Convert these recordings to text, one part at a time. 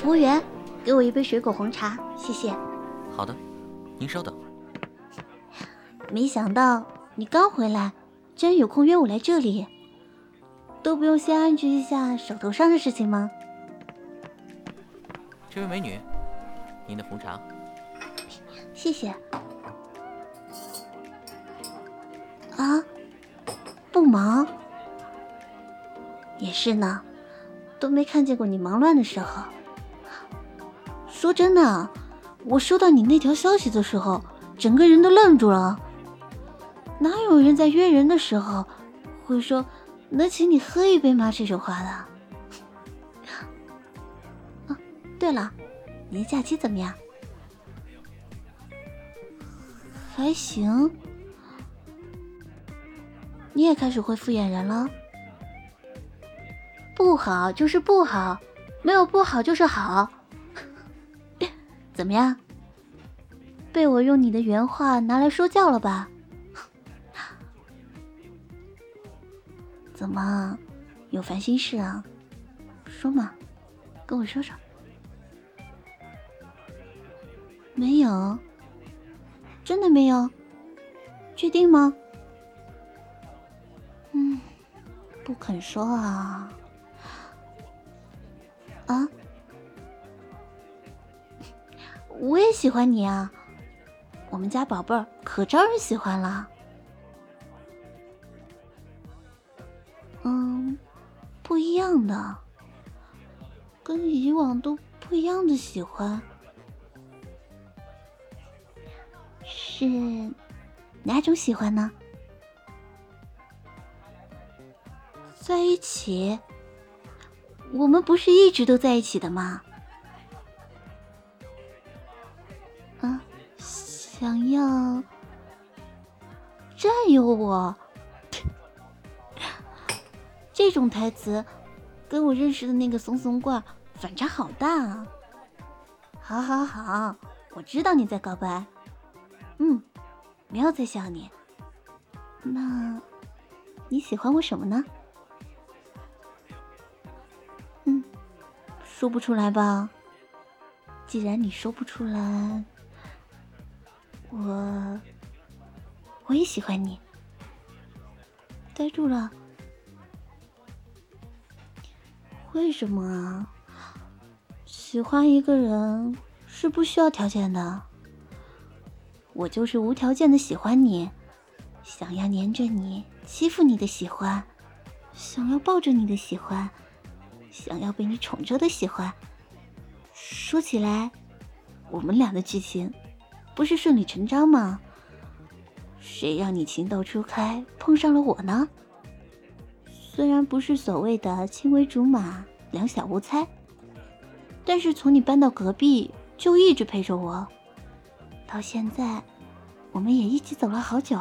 服务员，给我一杯水果红茶，谢谢。 好的，您稍等。 没想到你刚回来，居然有空约我来这里，都不用先安置一下手头上的事情吗？ 这位美女，您的红茶。 谢谢。啊，不忙？也是呢，都没看见过你忙乱的时候。说真的，我收到你那条消息的时候，整个人都愣住了。哪有人在约人的时候会说能请你喝一杯吗这种话的？啊，对了，你的假期怎么样？还行。你也开始会敷衍人了？不好就是不好，没有不好就是好。怎么样？被我用你的原话拿来说教了吧？怎么，有烦心事啊？说嘛，跟我说说。没有？真的没有？确定吗？不肯说啊。啊？我也喜欢你啊，我们家宝贝儿可招人喜欢了。不一样的，跟以往都不一样的喜欢。是哪种喜欢呢？在一起？我们不是一直都在一起的吗？啊，想要占有我？这种台词跟我认识的那个怂怂怪反差好大啊！好好好，我知道你在告白。没有在笑你。那你喜欢我什么呢？说不出来吧？既然你说不出来，我也喜欢你。呆住了。为什么啊？喜欢一个人是不需要条件的。我就是无条件的喜欢你，想要黏着你，欺负你的喜欢，想要抱着你的喜欢，想要被你宠着的喜欢。说起来，我们俩的剧情不是顺理成章吗？谁让你情窦初开碰上了我呢？虽然不是所谓的青梅竹马两小无猜，但是从你搬到隔壁就一直陪着我，到现在我们也一起走了好久。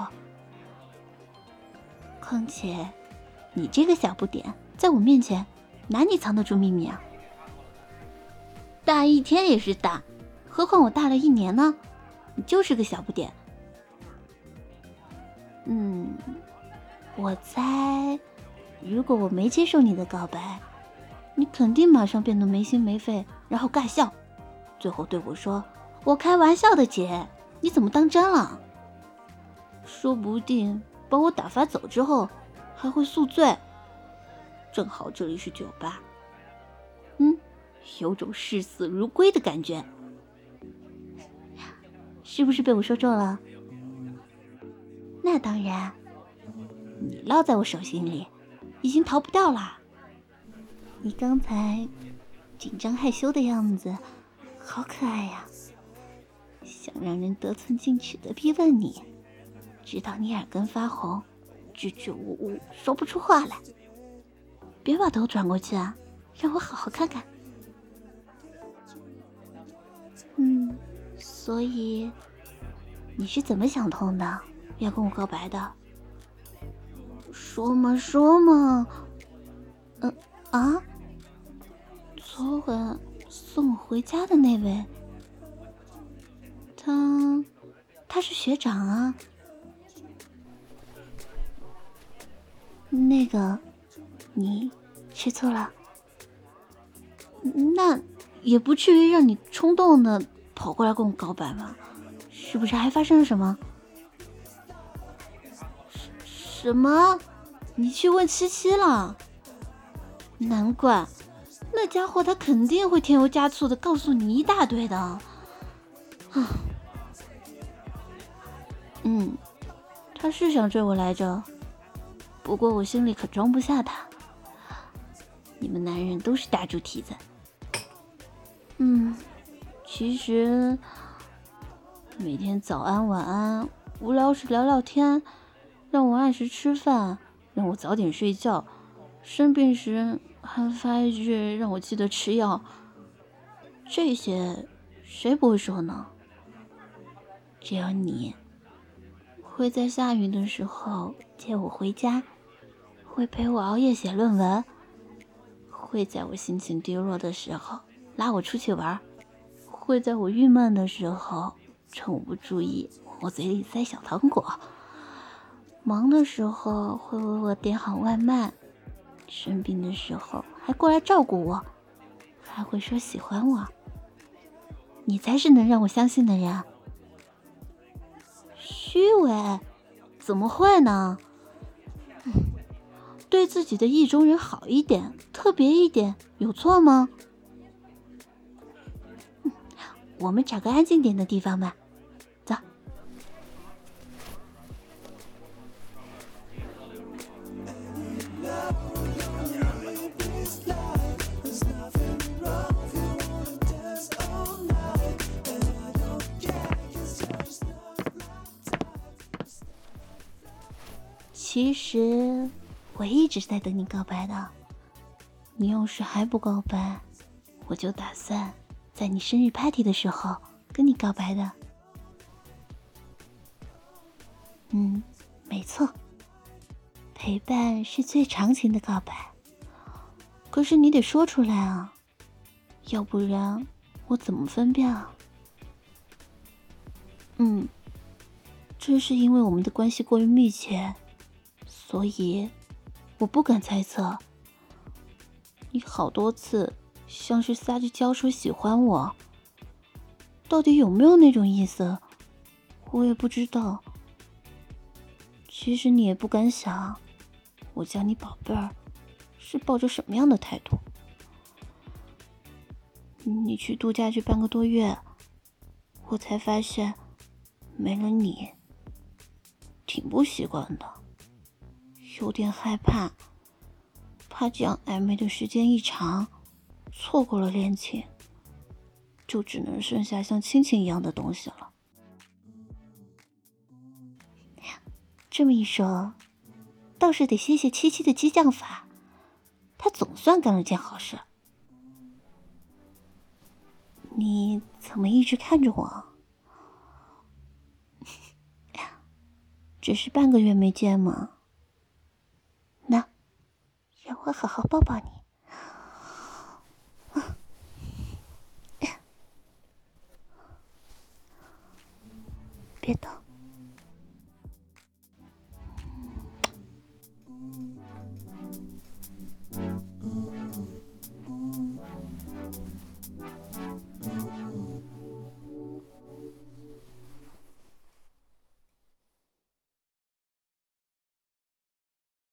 况且你这个小不点在我面前哪里藏得住秘密啊？大一天也是大，何况我大了1年呢？你就是个小不点。我猜如果我没接受你的告白，你肯定马上变得没心没肺，然后尬笑，最后对我说，我开玩笑的姐，你怎么当真了？说不定把我打发走之后还会宿醉。正好这里是酒吧，有种视死如归的感觉。是不是被我说中了？那当然，你烙在我手心里，已经逃不掉啦。你刚才紧张害羞的样子好可爱呀，想让人得寸进尺的逼问你，直到你耳根发红，支支吾吾说不出话来。别把头转过去啊，让我好好看看。所以你是怎么想通的，要跟我告白的？说嘛说嘛。昨晚送我回家的那位，他是学长啊。那个，你吃醋了？ 也不至于让你冲动的跑过来跟我告白吧？是不是还发生了什么？什么？你去问七七了？难怪，那家伙他肯定会添油加醋的告诉你一大堆的。啊，他是想追我来着，不过我心里可装不下他。你们男人都是大猪蹄子。其实每天早安晚安，无聊时聊聊天，让我按时吃饭，让我早点睡觉，生病时还发一句让我记得吃药，这些谁不会说呢？只有你会在下雨的时候接我回家，会陪我熬夜写论文，会在我心情低落的时候拉我出去玩，会在我郁闷的时候趁我不注意往我嘴里塞小糖果，忙的时候会为我点好外卖，生病的时候还过来照顾我，还会说喜欢我。你才是能让我相信的人。虚伪？怎么会呢？对自己的意中人好一点，特别一点，有错吗？我们找个安静点的地方吧，走。其实我一直在等你告白的，你要是还不告白，我就打算在你生日 party 的时候跟你告白的。没错，陪伴是最长情的告白，可是你得说出来啊，要不然我怎么分辨啊？正是因为我们的关系过于密切，所以我不敢猜测。你好多次像是撒着娇说喜欢我，到底有没有那种意思，我也不知道。其实你也不敢想，我叫你宝贝儿是抱着什么样的态度。你去度假去半个多月，我才发现没了你挺不习惯的，有点害怕，怕这样暧昧的时间一长，错过了恋情，就只能剩下像亲情一样的东西了。这么一说，倒是得谢谢七七的激将法，他总算干了件好事。你怎么一直看着我？只是半个月没见嘛。那，让我好好抱抱你。别动。